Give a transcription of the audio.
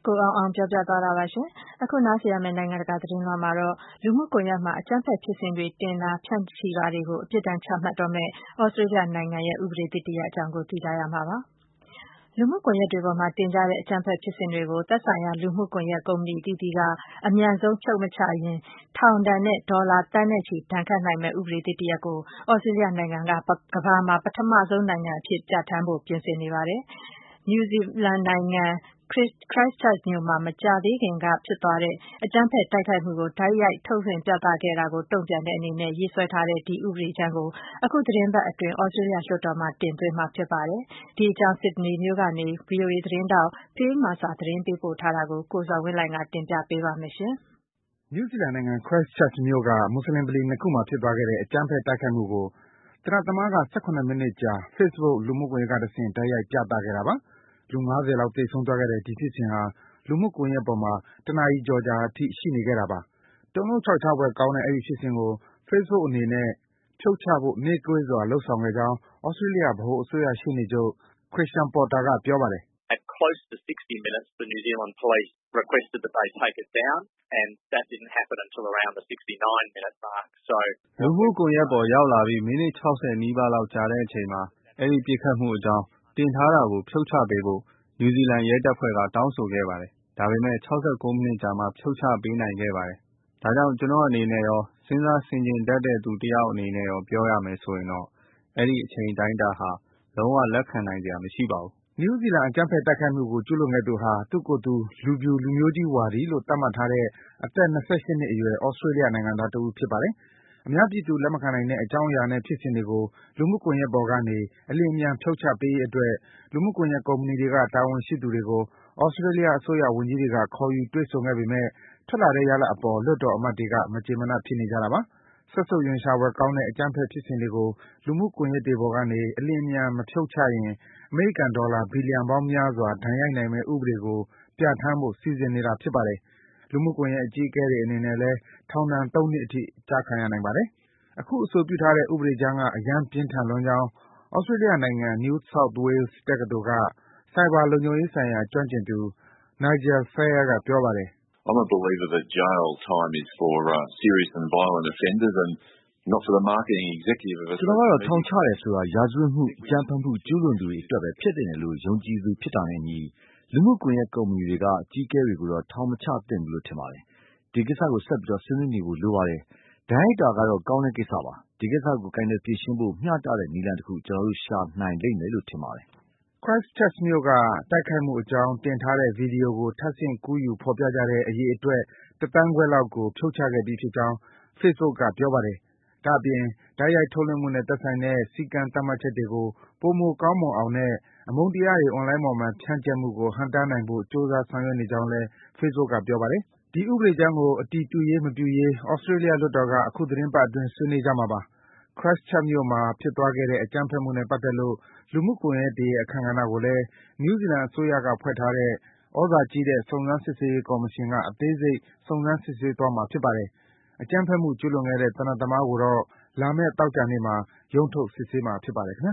ကိုအောင်အောင်ပြောပြသွားတာပါရှင်။အခုနားဆင်ရမယ့်နိုင်ငံတကာသတင်းလွှာမှာတော့လူမှုကွန်ရက်မှာအကြမ်းဖက်ဖြစ်စဉ်တွေတင်တာဖြန့်ချီတာတွေကိုအပြစ်ဒဏ်ချမှတ်တော့မယ့်ဩစတြေးလျနိုင်ငံရဲ့ဥပဒေသစ်တရပ်အကြောင်းကိုသိကြရမှာပါ။လူမှုကွန်ရက်တွေပေါ်မှာတင်ကြတဲ့အကြမ်းဖက်ဖြစ်စဉ်တွေကိုသက်ဆိုင်ရာလူမှုကွန်ရက်ကုမ္ပဏီအသီးသီးကအမြန်ဆုံးဖြုတ်မချရင်ထောင်ဒဏ်နဲ့ဒေါ်လာသန်းနဲ့ချီဒဏ်ခတ်နိုင်မယ့်ဥပဒေသစ်တရပ်ကိုဩစတြေးလျနိုင်ငံကကမ္ဘာမှာပထမဆုံးနိုင်ငံအဖြစ်ပြဋ္ဌာန်းဖို့ပြင်ဆင်နေပါတယ်။ နယူးဇီလန်နိုင်ငံ Christchurch မြို့မှာမကြာသေးခင်ကဖြစ်သွားတဲ့အကြမ်းဖက်တိုက်ခိုက်မှုကိုတိုက်ရိုက်ထုတ်လွှင့်ပြသခဲ့တာကိုတုံ့ပြန်တဲ့အနေနဲ့ရေးဆွဲထားတဲ့ဒီဥပဒေကြမ်းကိုအခုသီတင်းပတ်အတွင်းဩစတြေးလျလွှတ်တော်မှာတင်သွင်းမှာဖြစ်ပါတယ်။ဒီအကြောင်း Sydney မြို့ကနေ VOA သတင်းထောက် Phil Mercer သတင်းပေးပို့ထားတာကိုကိုဇော်ဝင်းလှိုင်ကတင်ပြပေးပါမယ်။ နယူးဇီလန်နိုင်ငံ Christchurch မြို့ကမွတ်ဆလင်ဗလီ 2 ခုမှာဖြစ်သွားခဲ့တဲ့အကြမ်းဖက်တိုက်ခိုက်မှုကိုသေနတ်သမားက17 မိနစ်ကြာ Facebook လူမှုကွန်ရက်ကတဆင့်တိုက်ရိုက်ပြသခဲ့တာပါ။ လူ 50 လောက်သေဆုံးသွားခဲ့တဲ့ဒီဖြစ်စဉ်ဟာလူမှုကွန်ရက်ပေါ်မှာတနာရီကျော်ကြာအထိရှိနေခဲ့တာပါ။တုန်လှုပ်ခြောက်ခြားဖွယ်ကောင်းတဲ့အဲဒီဖြစ်စဉ်ကို Facebook အနေနဲ့ဖြုတ်ချဖို့နှေးကွေးစွာလုပ်ဆောင်ခဲ့ကြောင်းဩစတြေးလျဗဟိုအစိုးရရှေ့နေချုပ် Christian Porter ကပြောပါတယ်။ At close to 60 minutes, the New Zealand police requested that they take it down, and that didn't happen until around the 69-minute mark. So လူမှုကွန်ရက်ပေါ်ရောက်လာပြီးမိနစ်60နီးပါးလောက်ကြာတဲ့အချိန်မှာအဲဒီပစ်ခတ်မှုအကြောင်းတင်ထားတာကိုဖြုတ်ချပေးဖို့နယူးဇီလန်ရဲတပ်ဖွဲ့ကတောင်းဆိုခဲ့ပါတယ်။ဒါပေမဲ့69မိနစ်ကြာမှဖြုတ်ချပေးနိုင်ခဲ့ပါတယ်။ဒါကြောင့်ကျွန်တော်အနေနဲ့ရောစဉ်းစားဆင်ခြင်တတ်တဲ့သူတယောက်အနေနဲ့ရောပြောရမယ်ဆိုရင်တော့အဲဒီအချိန်တိုင်းတာဟာလုံးဝလက်ခံနိုင်စရာမရှိပါဘူး။နယူးဇီလန်အကြမ်းဖက်တိုက်ခိုက်မှုကိုကျူးလွန်ခဲ့သူဟာသူ့ကိုယ်သူလူဖြူလူမျိုးကြီးဝါဒီလို့သတ်မှတ်ထားတဲ့အသက် 28 နှစ်အရွယ်ဩစတြေးလျနိုင်ငံသားတဦးဖြစ်ပါတယ်။အများပြည်သူလက်မခံနိုင်တဲ့အကြောင်းအရာနဲ့ဖြစ်စဉ်တွေကိုလူမှုကွန်ရက်ပေါ်ကနေအလျင်အမြန်ဖြုတ်ချပေးရေးအတွက်လူမှုကွန်ရက်ကုမ္ပဏီတွေကတာဝန်ရှိသူတွေကိုဩစတြေးလျအစိုးရဝန်ကြီးတွေကခေါ်ယူတွေ့ဆုံခဲ့ပေမဲ့ထွက်လာတဲ့ရလဒ်အပေါ်လွှတ်တော်အမတ်တွေကမကျေမနပ်ဖြစ်နေကြတာပါ။စက်ဆုပ်ရွံရှာဖွယ်ကောင်းတဲ့အကြမ်းဖက်ဖြစ်စဉ်တွေကိုလူမှုကွန်ရက်တွေပေါ်ကနေအလျင်အမြန်မဖြုတ်ချရင်အမေရိကန်ဒေါ်လာဘီလီယံပေါင်းများစွာဒဏ်ရိုက်နိုင်မယ့်ဥပဒေကိုပြဋ္ဌာန်းဖို့စီစဉ်နေတာဖြစ်ပါတယ်။လူမှုကွန်ရက်အကြီးအကဲတွေအနေနဲ့လည်းထောင်ဒဏ် 3 နှစ်အထိကျခံရနိုင်ပါတယ်။အခုအဆိုပြုထားတဲ့ဥပဒေကြမ်းကအရမ်းပြင်းထန်လွန်းကြောင်းဩစတြေးလျနိုင်ငံ New South Wales တက္ကသိုလ်ကဆိုင်ဘာလုံခြုံရေးဆိုင်ရာကျွမ်းကျင်သူ Nigel Fayer ကပြောပါတယ်။ I'm a believer that jail time is for serious and violent offenders and not for the marketing executive of a ကျွန်တော်ကတော့ထောင်ချတယ်ဆိုတာရာဇဝတ်မှုအကြမ်းဖက်မှုကျူးလွန်သူတွေအတွက်ပဲဖြစ်တယ်လို့ယုံကြည်သူဖြစ်တာနဲ့အညီလူမှုကွန်ရက်ကုမ္ပဏီတွေကအကြီးအကဲတွေကိုတော့ထောင်မချသင့်ဘူးလို့ထင်ပါတယ်။ဒီကိစ္စကိုဆက်ပြီးဆွေးနွေးနေဖို့လိုပါတယ်။ဒဏ်ရိုက်တာကတော့ကောင်းတဲ့ကိစ္စပါ။ဒီကိစ္စကိုကိုင်တွယ်ဖြေရှင်းဖို့မျှတတဲ့နည်းလမ်းတခုကျွန်တော်တို့ရှာနိုင်လိမ့်မယ်လို့ထင်ပါတယ်။ Christchurch မြို့ကတိုက်ခိုက်မှုအကြောင်းတင်ထားတဲ့ဗီဒီယိုကိုထပ်ဆင့်ကူးယူဖော်ပြကြတဲ့အရေအတွက် 1 သန်းခွဲလောက်ကိုဖြုတ်ချခဲ့ပြီးဖြစ်ကြောင်း Facebook ကပြောပါတယ်။ဒါ့အပြင်တိုက်ရိုက်ထုတ်လွှင့်မှုနဲ့သက်ဆိုင်တဲ့စည်းကမ်းသတ်မှတ်ချက်တွေကိုပိုမိုကောင်းမွန်အောင်နဲ့အမုန်းတရားတွေအွန်လိုင်းပေါ်မှာဖြန့်ကျက်မှုကိုဟန့်တားနိုင်ဖို့ကြိုးစားဆောင်ရွက်နေကြောင်းလည်း Facebook ကပြောပါတယ်။ဒီဥပဒေကြမ်းကိုအတည်ပြုရေးမပြုရေးဩစတြေးလျလွှတ်တော်ကအခုသီတင်းပတ်အတွင်းဆွေးနွေးကြမှာပါ။ Christchurch မြို့မှာဖြစ်သွားခဲ့တဲ့အကြမ်းဖက်မှုနဲ့ပတ်သက်လို့လူမှုကွန်ရက်တွေရဲ့အခန်းကဏ္ဍကိုလည်း နယူးဇီလန်အစိုးရကဖွဲ့ထားတဲ့သြဇာကြီးတဲ့စုံစမ်းစစ်ဆေးရေးကော်မရှင်ကအသေးစိတ်စုံစမ်းစစ်ဆေးသွားမှာဖြစ်ပါတယ်။အကြမ်းဖက်မှုကျူးလွန်ခဲ့တဲ့သေနတ်သမားကိုတော့လာမယ့်သောကြာနေ့မှာရုံးထုတ်စစ်ဆေးမှာဖြစ်ပါတယ်ခင်ဗျာ